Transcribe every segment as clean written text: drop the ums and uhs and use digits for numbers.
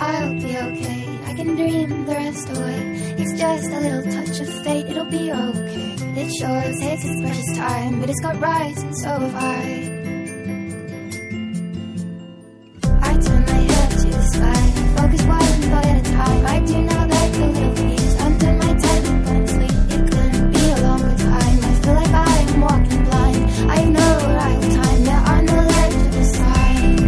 I'll be okay. I can dream the rest away. It's just a little touch of fate, it'll be okay. It sure takes its precious time, but it's got rights and so have I. I turn my head to the sky, focus one thought at a time. I do not let the little things under my tent and sleep. It couldn't be a longer time. I feel like I am walking blind. I have no arrival time, there are no legible signs.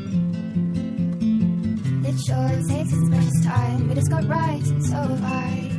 It sure takes its precious time, but it's got rights and so have I.